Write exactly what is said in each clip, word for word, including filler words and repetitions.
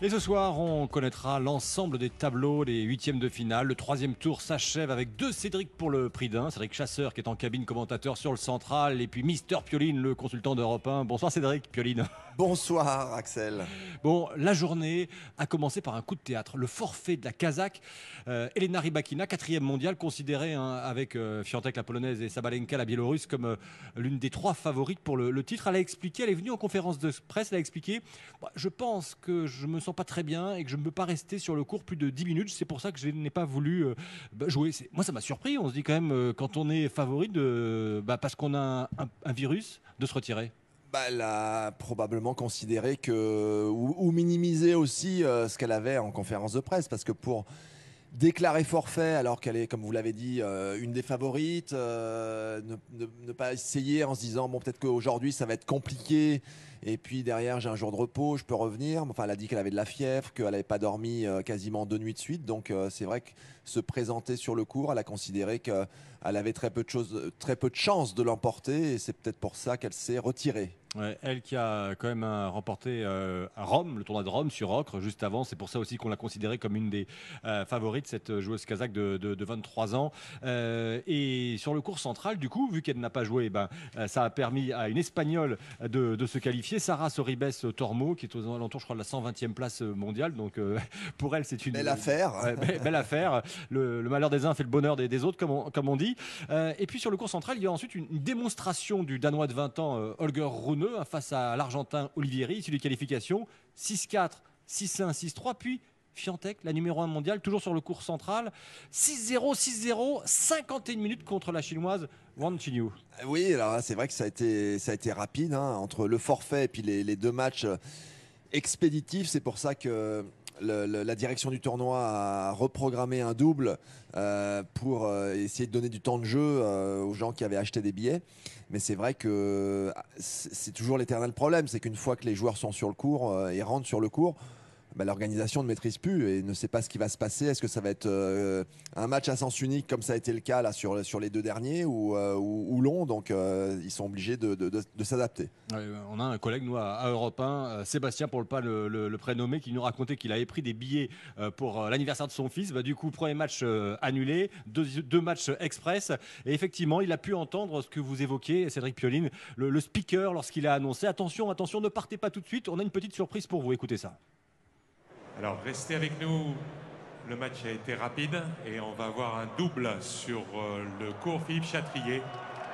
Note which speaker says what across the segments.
Speaker 1: Et ce soir, on connaîtra l'ensemble des tableaux des huitièmes de finale. Le troisième tour s'achève avec deux Cédric pour le prix d'un. Cédric Chasseur qui est en cabine commentateur sur le central. Et puis Mister Pioline, le consultant d'Europe un. Bonsoir Cédric Pioline.
Speaker 2: Bonsoir Axel.
Speaker 1: Bon, la journée a commencé par un coup de théâtre. Le forfait de la Kazakh, euh, Elena Rybakina, quatrième mondiale, considérée hein, avec euh, Fiantek la polonaise et Sabalenka la biélorusse comme euh, l'une des trois favorites pour le, le titre. Elle a expliqué, elle est venue en conférence de presse, elle a expliqué bah, je pense que je me sens pas très bien et que je ne peux pas rester sur le court plus de dix minutes. C'est pour ça que je n'ai pas voulu euh, bah, jouer. C'est... Moi, ça m'a surpris. On se dit quand même, euh, quand on est favori, de, bah, parce qu'on a un, un, un virus, de se retirer.
Speaker 2: Bah, elle a probablement considéré que, ou, ou minimiser aussi euh, ce qu'elle avait en conférence de presse, parce que pour déclarer forfait alors qu'elle est, comme vous l'avez dit, euh, une des favorites, euh, ne, ne, ne pas essayer en se disant bon peut-être qu'aujourd'hui ça va être compliqué et puis derrière j'ai un jour de repos, je peux revenir. Enfin, elle a dit qu'elle avait de la fièvre, qu'elle n'avait pas dormi euh, quasiment deux nuits de suite, donc euh, c'est vrai que se présenter sur le court, elle a considéré qu'elle avait très peu de choses, très peu de chances de l'emporter et c'est peut-être pour ça qu'elle s'est retirée.
Speaker 1: Ouais, elle qui a quand même euh, remporté euh, à Rome, le tournoi de Rome sur ocre juste avant. C'est pour ça aussi qu'on l'a considérée comme une des euh, favorites, cette joueuse kazakh de, de, de vingt-trois ans. Euh, et sur le court central, du coup, vu qu'elle n'a pas joué, ben, euh, ça a permis à une Espagnole de, de se qualifier, Sarah Sorribes Tormo, qui est aux alentours, je crois, de la cent vingtième place mondiale. Donc euh, pour elle, c'est une
Speaker 2: belle affaire.
Speaker 1: Euh, belle, belle affaire. Le, le malheur des uns fait le bonheur des, des autres, comme on, comme on dit. Euh, et puis sur le court central, il y a ensuite une, une démonstration du Danois de vingt ans, euh, Holger Rune, face à l'Argentin Olivieri, issu des qualifications, six quatre, six un, six trois, puis Fiantek, la numéro un mondiale, toujours sur le court central, six zéro, six zéro, cinquante et une minutes contre la chinoise Wang Qinyu.
Speaker 2: Oui, alors c'est vrai que ça a été, ça a été rapide, hein, entre le forfait et puis les, les deux matchs expéditifs. C'est pour ça que le, le, la direction du tournoi a reprogrammé un double euh, pour euh, essayer de donner du temps de jeu euh, aux gens qui avaient acheté des billets. Mais c'est vrai que c'est toujours l'éternel problème, c'est qu'une fois que les joueurs sont sur le court euh, et rentrent sur le court, bah, l'organisation ne maîtrise plus et ne sait pas ce qui va se passer. Est-ce que ça va être euh, un match à sens unique comme ça a été le cas là, sur, sur les deux derniers ou, euh, ou, ou long, donc euh, ils sont obligés de, de, de, de s'adapter.
Speaker 1: Ouais, on a un collègue, nous, à, à Europe un, euh, Sébastien, pour ne pas le, le, le prénommer, qui nous racontait qu'il avait pris des billets euh, pour euh, l'anniversaire de son fils. Bah, du coup, premier match euh, annulé, deux, deux matchs express. Et effectivement, il a pu entendre ce que vous évoquiez, Cédric Pioline, le, le speaker, lorsqu'il a annoncé « Attention, attention, ne partez pas tout de suite, on a une petite surprise pour vous. » Écoutez ça.
Speaker 3: Alors, restez avec nous. Le match a été rapide et on va avoir un double sur euh, le court Philippe Chatrier.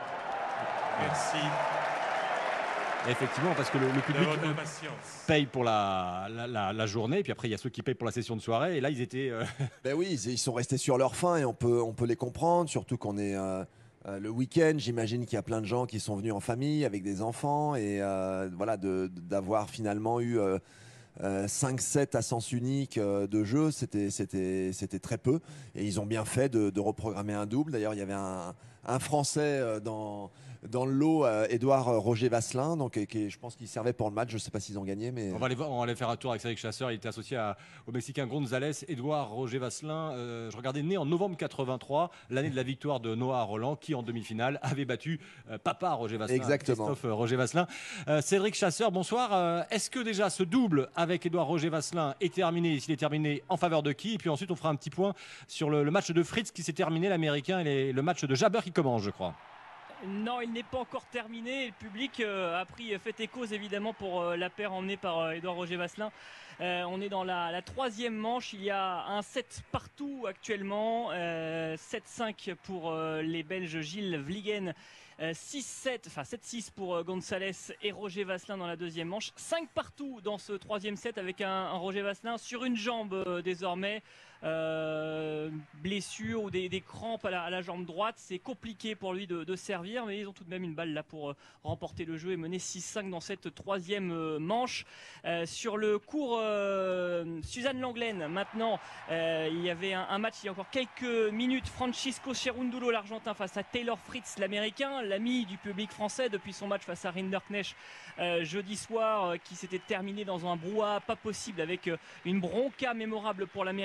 Speaker 3: Merci.
Speaker 1: Effectivement, parce que le, le public euh, paye pour la, la, la, la journée, et puis après il y a ceux qui payent pour la session de soirée, et là ils étaient... Euh...
Speaker 2: Ben oui, ils sont restés sur leur faim et on peut, on peut les comprendre, surtout qu'on est... Euh... Euh, le week-end, j'imagine qu'il y a plein de gens qui sont venus en famille avec des enfants et euh, voilà, de, d'avoir finalement eu euh, euh, cinq sept à sens unique euh, de jeu, c'était, c'était, c'était très peu. Et ils ont bien fait de, de reprogrammer un double. D'ailleurs, il y avait un, un Français euh, dans, dans le lot, euh, Édouard Roger Vasselin, donc, et, qui, je pense qu'il servait pour le match. Je ne sais pas s'ils ont gagné. Mais...
Speaker 1: On va aller voir, on va aller faire un tour avec Cédric Chasseur. Il était associé à, au Mexicain González. Édouard Roger Vasselin, euh, je regardais, né en novembre quatre-vingt-trois, l'année de la victoire de Noah Roland, qui en demi-finale avait battu euh, papa Roger Vasselin.
Speaker 2: Exactement.
Speaker 1: Christophe euh, Roger Vasselin. Euh, Cédric Chasseur, bonsoir. Euh, est-ce que déjà ce double avec Édouard Roger Vasselin est terminé? S'il est terminé, en faveur de qui? Et puis ensuite, on fera un petit point sur le, le match de Fritz qui s'est terminé, l'américain, et les, le match de Jabber qui commence, je crois.
Speaker 4: Non, il n'est pas encore terminé. Le public euh, a pris fait et cause évidemment pour euh, la paire emmenée par euh, Édouard Roger Vasselin. Euh, on est dans la, la troisième manche. Il y a un set partout actuellement. Euh, sept cinq pour euh, les Belges Gilles Vliegen. Euh, six sept, enfin sept six pour euh, González et Roger Vasselin dans la deuxième manche. cinq partout dans ce troisième set avec un, un Roger Vasselin sur une jambe euh, désormais. Euh, blessure ou des, des crampes à la, à la jambe droite, c'est compliqué pour lui de, de servir, mais ils ont tout de même une balle là pour euh, remporter le jeu et mener six cinq dans cette troisième euh, manche. Euh, sur le court euh, Suzanne Langlaine maintenant, euh, il y avait un, un match il y a encore quelques minutes, Francisco Cerundolo l'Argentin face à Taylor Fritz l'Américain, l'ami du public français depuis son match face à Rinderknecht euh, jeudi soir, euh, qui s'était terminé dans un brouhaha pas possible avec euh, une bronca mémorable pour l'Américain.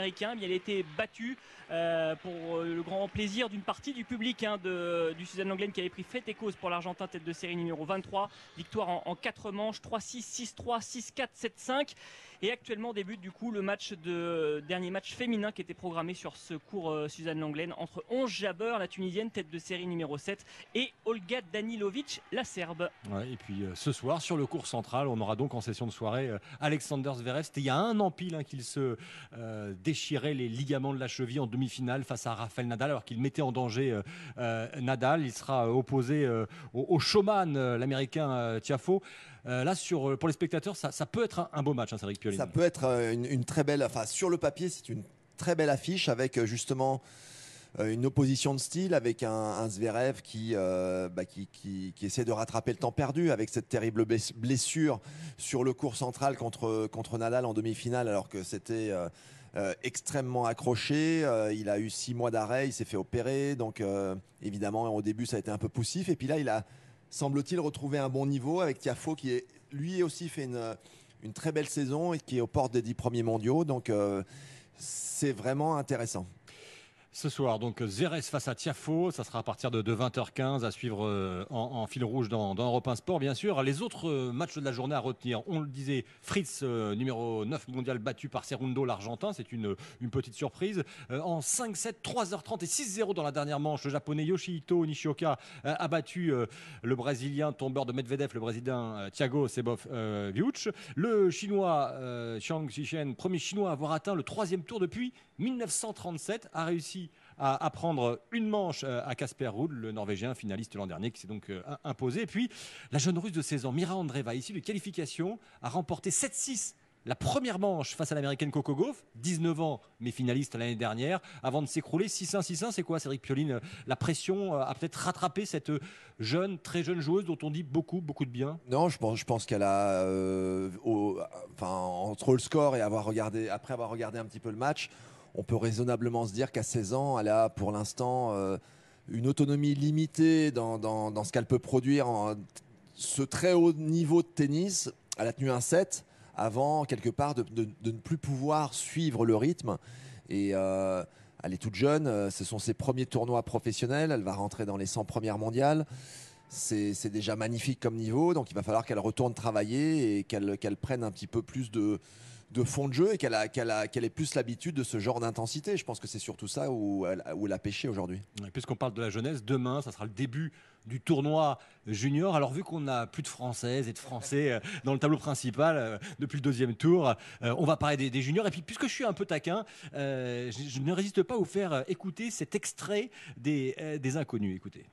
Speaker 4: bien, il a été battu euh, pour le grand plaisir d'une partie du public hein, de, du Suzanne Lenglen qui avait pris fait et cause pour l'Argentin tête de série numéro vingt-trois. Victoire en, en quatre manches, trois six, six trois, six quatre, sept cinq. Et actuellement débute du coup le match de dernier match féminin qui était programmé sur ce cours euh, Suzanne Lenglen entre Ons Jabeur, la Tunisienne tête de série numéro sept, et Olga Danilovic, la Serbe.
Speaker 1: Ouais, et puis euh, ce soir sur le cours central, on aura donc en session de soirée euh, Alexander Zverev. C'était il y a un an pile hein, qu'il se euh, déchirait les ligaments de la cheville en demi-finale face à Rafael Nadal, alors qu'il mettait en danger euh, euh, Nadal. Il sera euh, opposé euh, au, au showman euh, l'américain euh, Tiafoe. Euh, là, sur, pour les spectateurs, ça, ça peut être un, un beau match, hein, Cédric Pioline.
Speaker 2: Ça peut être euh, une, une très belle, enfin sur le papier, c'est une très belle affiche avec euh, justement euh, une opposition de style, avec un, un Zverev qui, euh, bah, qui, qui, qui essaie de rattraper le temps perdu avec cette terrible blessure sur le court central contre, contre Nadal en demi-finale, alors que c'était euh, euh, extrêmement accroché. Euh, il a eu six mois d'arrêt, il s'est fait opérer, donc euh, évidemment au début ça a été un peu poussif, et puis là il a semble-t-il retrouver un bon niveau avec Tiafoe qui est, lui aussi fait une, une très belle saison et qui est aux portes des dix premiers mondiaux. Donc euh, c'est vraiment intéressant.
Speaker 1: Ce soir, donc Zverev face à Tiafoe, ça sera à partir de, de vingt heures quinze à suivre euh, en, en fil rouge dans, dans Europe un Sport, bien sûr. Les autres euh, matchs de la journée à retenir, on le disait, Fritz, euh, numéro neuf mondial, battu par Cerundo, l'Argentin, c'est une, une petite surprise. Euh, en cinq sept, trois heures trente et six zéro dans la dernière manche, le japonais Yoshihito Nishioka euh, a battu euh, le brésilien tombeur de Medvedev, le brésilien euh, Thiago Seyboth euh, Wiuch. Le chinois euh, Xiang Zhichen, premier chinois à avoir atteint le troisième tour depuis mille neuf cent trente-sept, a réussi à, à prendre une manche à Casper Ruud, le Norvégien finaliste l'an dernier, qui s'est donc euh, imposé. Et puis la jeune Russe de seize ans, Mira Andreeva, issue de qualification, a remporté sept six la première manche face à l'américaine Coco Gauff, dix-neuf ans, mais finaliste l'année dernière, avant de s'écrouler six un, six un. C'est quoi, Cédric Pioline? La pression a peut-être rattrapé cette jeune, très jeune joueuse dont on dit beaucoup, beaucoup de bien?
Speaker 2: Non, je pense, je pense qu'elle a, euh, au, enfin, entre le score et avoir regardé, après avoir regardé un petit peu le match, on peut raisonnablement se dire qu'à seize ans, elle a pour l'instant euh, une autonomie limitée dans, dans, dans ce qu'elle peut produire. En, ce très haut niveau de tennis, elle a tenu un set avant, quelque part, de, de, de ne plus pouvoir suivre le rythme. Et euh, elle est toute jeune, ce sont ses premiers tournois professionnels, elle va rentrer dans les cent premières mondiales. C'est, c'est déjà magnifique comme niveau, donc il va falloir qu'elle retourne travailler et qu'elle, qu'elle prenne un petit peu plus de... de fond de jeu et qu'elle, a, qu'elle, a, qu'elle ait plus l'habitude de ce genre d'intensité. Je pense que c'est surtout ça où elle, où elle a pêché aujourd'hui.
Speaker 1: Et puisqu'on parle de la jeunesse, demain, ça sera le début du tournoi junior. Alors vu qu'on n'a plus de Françaises et de Français dans le tableau principal euh, depuis le deuxième tour, euh, on va parler des, des juniors. Et puis puisque je suis un peu taquin, euh, je, je ne résiste pas à vous faire écouter cet extrait des, euh, des Inconnus. Écoutez.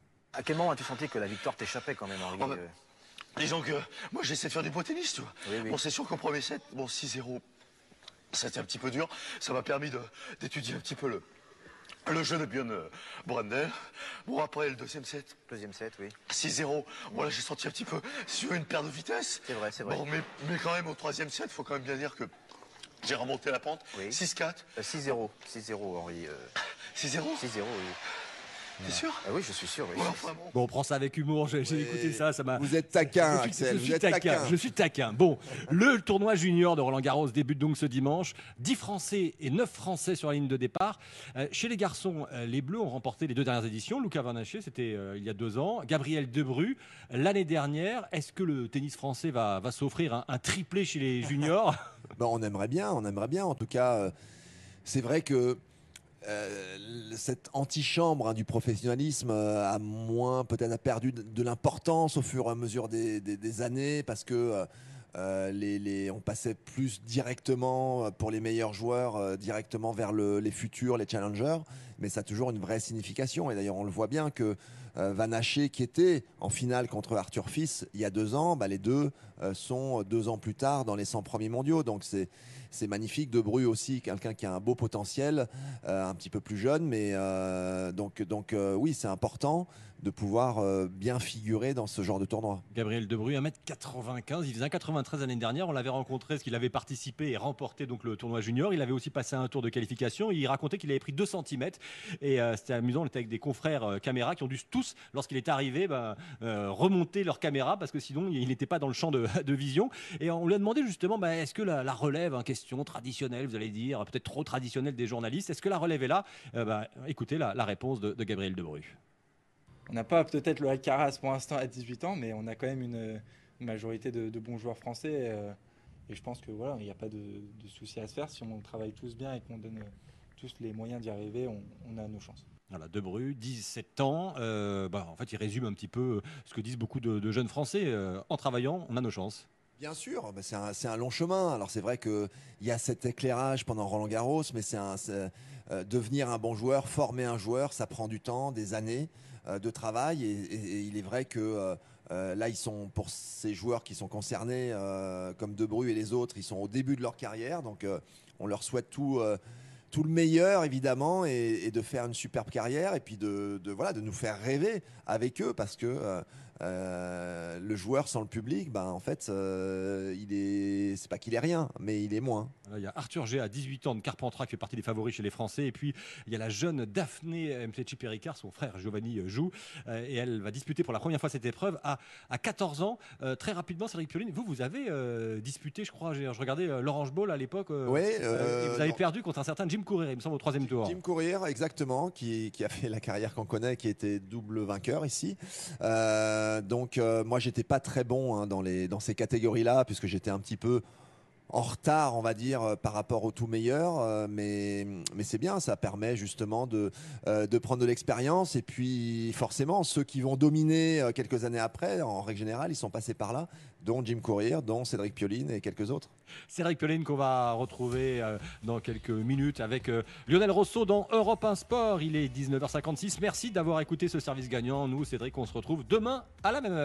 Speaker 5: À quel moment as-tu senti que la victoire t'échappait quand même, Henri?
Speaker 6: Oh, bah, disons que moi j'essaie de faire du beau tennis, tu vois.
Speaker 5: Oui, oui.
Speaker 6: Bon, c'est sûr qu'au premier set, bon, six zéro, c'était un petit peu dur. Ça m'a permis de, d'étudier un petit peu le, le jeu de Björn Brandel. Bon, après le deuxième set.
Speaker 5: Deuxième set, oui.
Speaker 6: six zéro. Voilà, j'ai senti un petit peu sur une perte de vitesse.
Speaker 5: C'est vrai, c'est vrai.
Speaker 6: Bon, mais, mais quand même, au troisième set, il faut quand même bien dire que j'ai remonté la pente.
Speaker 5: Oui.
Speaker 6: six quatre.
Speaker 5: Euh, six zéro. six zéro, Henri. Euh...
Speaker 6: six zéro.
Speaker 5: six zéro, oui.
Speaker 6: T'es sûr?
Speaker 5: Ah oui, je suis sûr, oui.
Speaker 6: Ouais, enfin, bon.
Speaker 1: Bon, on prend ça avec humour, j'ai, j'ai
Speaker 2: Oui.
Speaker 1: écouté ça, ça m'a...
Speaker 2: Vous êtes taquin,
Speaker 1: Je suis-
Speaker 2: Axel,
Speaker 1: je
Speaker 2: vous
Speaker 1: suis
Speaker 2: êtes
Speaker 1: taquin,
Speaker 2: taquin.
Speaker 1: je suis taquin. Bon, le tournoi junior de Roland Garros débute donc ce dimanche. dix Français et neuf Français sur la ligne de départ. Euh, chez les garçons, euh, les Bleus ont remporté les deux dernières éditions. Luca Van Haché, c'était euh, il y a deux ans. Gabriel Debrue, l'année dernière. Est-ce que le tennis français va, va s'offrir un, un triplé chez les juniors?
Speaker 2: Ben, on aimerait bien, on aimerait bien. En tout cas, euh, c'est vrai que euh, cette antichambre hein, du professionnalisme euh, a moins, peut-être a perdu de, de l'importance au fur et à mesure des, des, des années parce que euh, euh, les, les, on passait plus directement pour les meilleurs joueurs euh, directement vers le, les futurs, les challengers, mais ça a toujours une vraie signification. Et d'ailleurs, on le voit bien que euh, Van Haché, qui était en finale contre Arthur Fils il y a deux ans, bah, les deux euh, sont deux ans plus tard dans les cent premiers mondiaux. Donc c'est C'est magnifique. Debrue aussi, quelqu'un qui a un beau potentiel, euh, un petit peu plus jeune, mais euh, donc, donc euh, oui, c'est important de pouvoir euh, bien figurer dans ce genre de tournoi.
Speaker 1: Gabriel Debrue, un mètre quatre-vingt-quinze, il faisait un quatre-vingt-treize l'année dernière. On l'avait rencontré parce qu'il avait participé et remporté donc le tournoi junior. Il avait aussi passé un tour de qualification. Il racontait qu'il avait pris deux centimètres. Et euh, c'était amusant, on était avec des confrères euh, caméra qui ont dû tous tous, lorsqu'il est arrivé, ben, euh, remonter leur caméra parce que sinon il n'était pas dans le champ de, de vision. Et on lui a demandé justement, ben, est-ce que la, la relève, en question traditionnelle, vous allez dire, peut-être trop traditionnelle des journalistes, est-ce que la relève est là? euh, ben, Écoutez la, la réponse de, de Gabriel Debru.
Speaker 7: On n'a pas peut-être le Alcaraz pour l'instant à dix-huit ans, mais on a quand même une, une majorité de, de bons joueurs français. Euh, et je pense que voilà, il n'y a pas de, de souci à se faire. Si on travaille tous bien et qu'on donne tous les moyens d'y arriver, on, on a nos chances.
Speaker 1: Voilà, Debru, dix-sept ans. Euh, bah, en fait, il résume un petit peu ce que disent beaucoup de, de jeunes Français. Euh, en travaillant, on a nos chances.
Speaker 2: Bien sûr, bah c'est un, c'est un long chemin. Alors c'est vrai qu'il y a cet éclairage pendant Roland Garros, mais c'est un, c'est, euh, devenir un bon joueur, former un joueur, ça prend du temps, des années euh, de travail. Et, et, et il est vrai que euh, euh, là, ils sont, pour ces joueurs qui sont concernés, euh, comme Debru et les autres, ils sont au début de leur carrière. Donc euh, on leur souhaite tout, euh, tout le meilleur, évidemment, et, et de faire une superbe carrière. Et puis de, de, voilà, de nous faire rêver avec eux, parce que... Euh, Euh, le joueur sans le public, ben, en fait, euh, il est, c'est pas qu'il est rien, mais il est moins.
Speaker 1: Il y a Arthur G à dix-huit ans de Carpentras qui fait partie des favoris chez les Français. Et puis il y a la jeune Daphné Mtechí-Péricard, son frère Giovanni joue. Euh, et elle va disputer pour la première fois cette épreuve à, à quatorze ans. Euh, très rapidement, Cédric Pioline, vous, vous avez euh, disputé, je crois, je regardais euh, l'Orange Bowl à l'époque. Euh,
Speaker 2: oui,
Speaker 1: euh, et vous avez
Speaker 2: non.
Speaker 1: perdu contre un certain Jim Courier, il me semble, au troisième tour.
Speaker 2: Jim Courier, exactement, qui, qui a fait la carrière qu'on connaît, qui était double vainqueur ici. Euh, donc, euh, moi, j'étais pas très bon hein, dans, les, dans ces catégories-là, puisque j'étais un petit peu en retard, on va dire, euh, par rapport au tout meilleur. Euh, mais mais c'est bien, ça permet justement de, euh, de prendre de l'expérience. Et puis, forcément, ceux qui vont dominer euh, quelques années après, en règle générale, ils sont passés par là, dont Jim Courier, dont Cédric Pioline et quelques autres.
Speaker 1: Cédric Pioline qu'on va retrouver euh, dans quelques minutes avec euh, Lionel Rosso dans Europe un Sport. Il est dix-neuf heures cinquante-six. Merci d'avoir écouté ce service gagnant. Nous, Cédric, on se retrouve demain à la même heure.